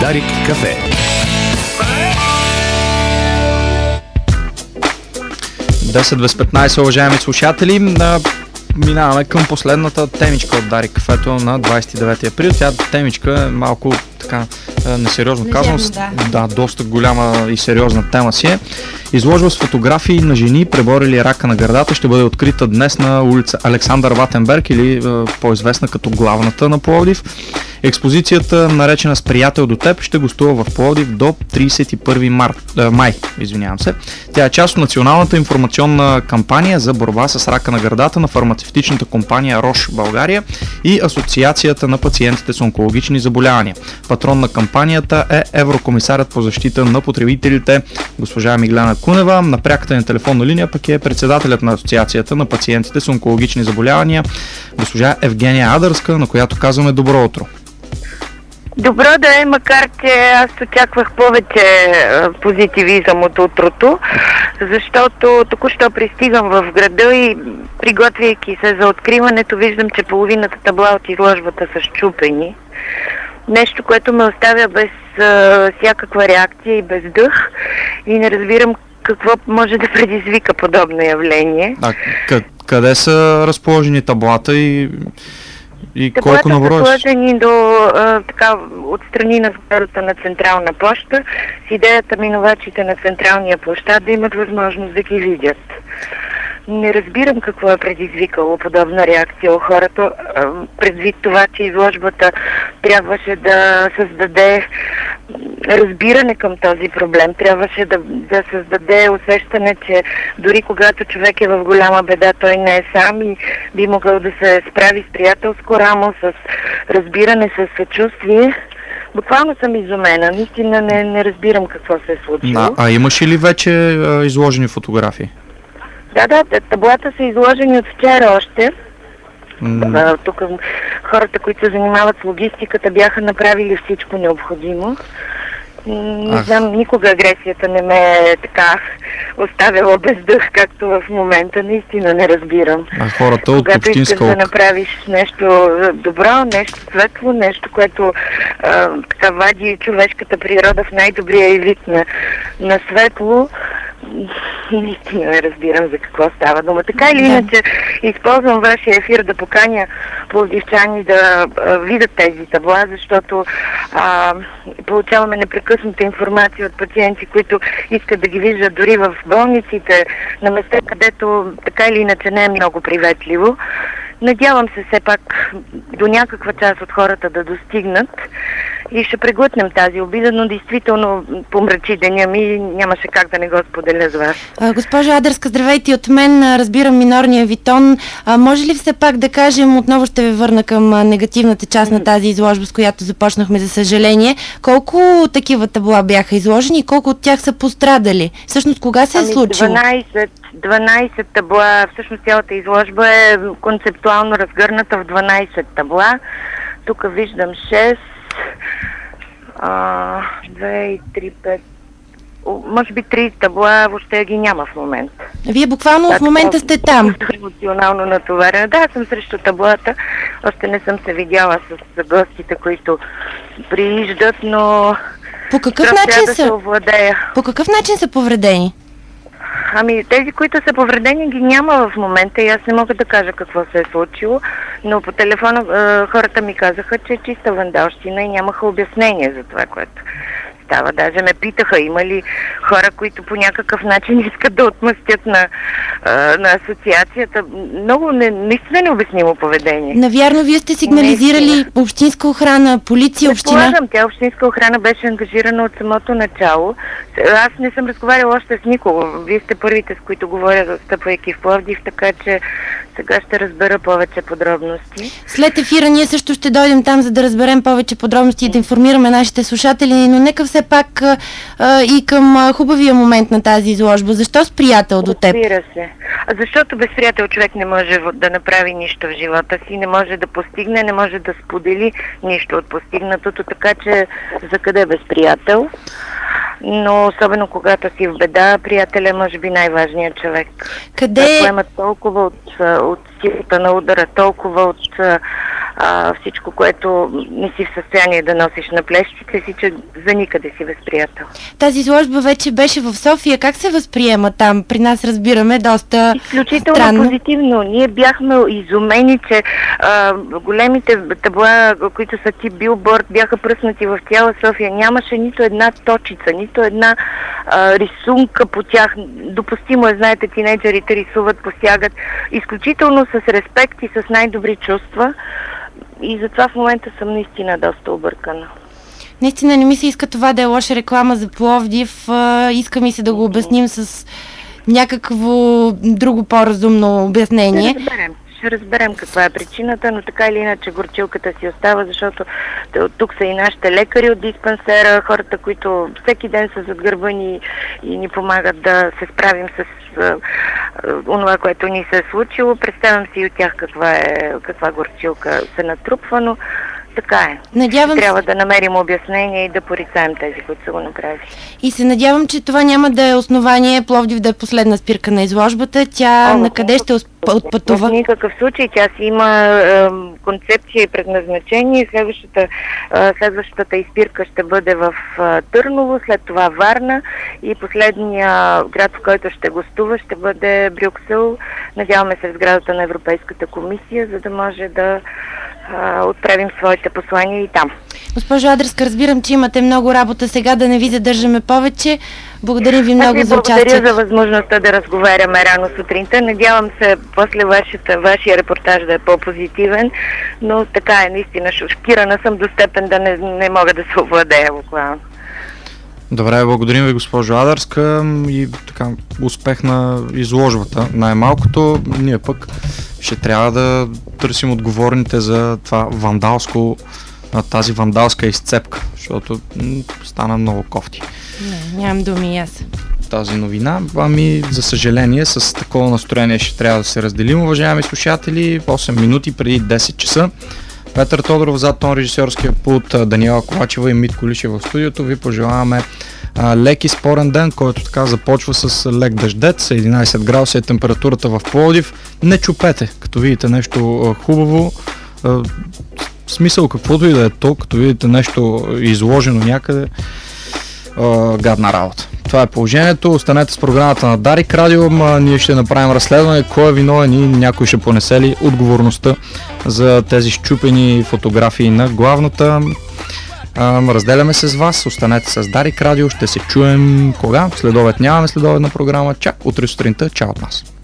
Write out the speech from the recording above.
Дарик кафе. Десет без 15, уважаеми слушатели. Минаваме към последната темичка от Дарик кафето на 29 април. Тя темичка е малко така несериозно казвам. Да, доста голяма и сериозна тема си е. Изложба с фотографии на жени, преборили рака на гърдата, ще бъде открита днес на улица Александър Ватенберг, или по-известна като главната на Пловдив. Експозицията, наречена "С приятел до теб", ще гостува в Пловдив до 31 май. Тя е част от националната информационна кампания за борба с рака на гърдата на фармацевтичната компания Рош България и Асоциацията на пациентите с онкологични заболявания. Патрон на кампанията е еврокомисарят по защита на потребителите госпожа Миглена Кунева. На пряката ни телефонна линия пък е председателят на Асоциацията на пациентите с онкологични заболявания госпожа Евгения Адърска, на която казваме добро утро. Добро да е, макар че аз очаквах повече позитивизъм от утрото, защото току-що пристигам в града и приготвяйки се за откриването, виждам, че половината табла от изложбата са счупени. Нещо, което ме оставя без всякаква реакция и без дъх, и не разбирам какво може да предизвика подобно явление. Къде са разположени таблата и колко на брой? Таблата са сложени отстрани на сградата на Централна площа, с идеята минувачите на Централния площад да имат възможност да ги видят. Не разбирам какво е предизвикало подобна реакция у хората, предвид това, че изложбата трябваше да създаде разбиране към този проблем, трябваше да създаде усещане, че дори когато човек е в голяма беда, той не е сам и би могъл да се справи с приятелско рамо, с разбиране, с съчувствие. Буквално съм изумена, наистина не разбирам какво се е случило. А имаше ли вече изложени фотографии? Да, таблата са изложени от вчера още. Тук хората, които се занимават с логистиката, бяха направили всичко необходимо. Не знам, никога агресията не ме е така оставила без дъх, както в момента. Наистина не разбирам. Хората от когато общинска... искаш да направиш нещо добро, нещо светло, нещо, което така вади човешката природа в най-добрия вид на светло, наистина не разбирам за какво става дума. Така или иначе, използвам вашия ефир да поканя пловдивчани да видят тези табла, защото получаваме непрекъсната информация от пациенти, които искат да ги виждат дори в болниците, на места, където така или иначе не е много приветливо. Надявам се все пак до някаква част от хората да достигнат и ще преглътнем тази обида, но действително помрачи деня ми, нямаше как да не го споделя с вас. Госпожо Адърска, здравейте от мен, разбирам минорния ви тон. Може ли все пак да кажем, отново ще ви върна към негативната част на тази изложба, с която започнахме, за съжаление, колко такива табла бяха изложени и колко от тях са пострадали? Всъщност кога се е случило? 12 табла, всъщност цялата изложба е концептуално разгърната в 12 табла. Тук виждам 6, 2, 3, 5, може би 3 табла въобще ги няма в момента. Вие буквално в момента сте там. Емоционално натоварена. Да, съм срещу таблата. Още не съм се видяла с гостите, които прииждат, но по какъв начин са повредени? Тези, които са повредени, ги няма в момента и аз не мога да кажа какво се е случило, но по телефона хората ми казаха, че е чиста вандалщина и нямаха обяснение за това, което става. Даже ме питаха, има ли хора, които по някакъв начин искат да отмъстят на асоциацията. Много наистина необяснимо поведение. Навярно, вие сте сигнализирали общинска охрана, полиция, община? Тя общинска охрана беше ангажирана от самото начало. Аз не съм разговаряла още с никого. Вие сте първите, с които говоря, стъпвайки в Пловдив, така че сега ще разбера повече подробности. След ефира ние също ще дойдем там, за да разберем повече подробности и да информираме нашите слушатели, но нека все пак и към хубавия момент на тази изложба. Защо "С приятел до теб"? Разбира се. Защото без приятел човек не може да направи нищо в живота си, не може да постигне, не може да сподели нищо от постигнатото, така че за къде без приятел? Но особено когато си в беда, приятел е може би най-важният човек. Къде? Поемат толкова от силата на удара, толкова от всичко, което не си в състояние да носиш на плещите си, че за никъде си възприятел. Тази изложба вече беше в София. Как се възприема там? При нас разбираме доста изключително странно. Позитивно. Ние бяхме изумени, че големите табла, които са тип билборд, бяха пръснати в цяла София. Нямаше нито една точица, нито една рисунка по тях. Допустимо е, знаете, тинейджерите рисуват, посягат. Изключително с респект и с най-добри чувства. И затова в момента съм наистина доста объркана. Наистина не ми се иска това да е лоша реклама за Пловдив. Иска ми се да го обясним с някакво друго по-разумно обяснение. Ще разберем каква е причината, но така или иначе горчилката си остава, защото тук са и нашите лекари от диспансера, хората, които всеки ден са зад гърба ни и ни помагат да се справим с онова, което ни се е случило. Представям си и от тях каква горчилка се натрупва, но така е. Трябва да намерим обяснение и да порицаем тези, които са го направили. И се надявам, че това няма да е основание Пловдив да е последна спирка на изложбата. Тя на къде ще отпътува? В никакъв случай. Тя си има концепция и предназначение. Следващата изпирка ще бъде в Търново, след това Варна и последния град, в който ще гостува, ще бъде Брюксел. Надяваме се в сградата на Европейската комисия, за да може да отправим своите послания и там. Госпожо Адрска, разбирам, че имате много работа сега, да не ви задържаме повече. Благодаря ви много за участието. Благодаря за възможността да разговаряме рано сутринта. Надявам се после вашия репортаж да е по-позитивен, но така е, наистина шокирана съм до степен да не мога да се овладея буквално. Добре, благодарим ви, госпожо Адарска, и така успех на изложбата. Най-малкото ние пък ще трябва да търсим отговорните за това тази вандалска изцепка, защото стана много кофти. Нямам думи и аз. Тази новина, за съжаление с такова настроение ще трябва да се разделим, уважаеми слушатели. 8 минути преди 10 часа. Петър Тодоров зад тон режисьорския пулт, Даниела Ковачева и Митко Лишев в студиото. Ви пожелаваме лек и спорен ден, който така започва с лек дъждец. 11 градуса е температурата в Пловдив. Не чупете, като видите нещо хубаво. Смисъл каквото и да е то, като видите нещо изложено някъде, гадна работа. Това е положението. Останете с програмата на Дарик Радио. Ние ще направим разследване кой е виновен и някой ще понесе ли отговорността за тези счупени фотографии на главната. Разделяме се с вас. Останете с Дарик Радио. Ще се чуем кога? Следобед нямаме следобедна програма. Чак утре сутринта. Чао от нас.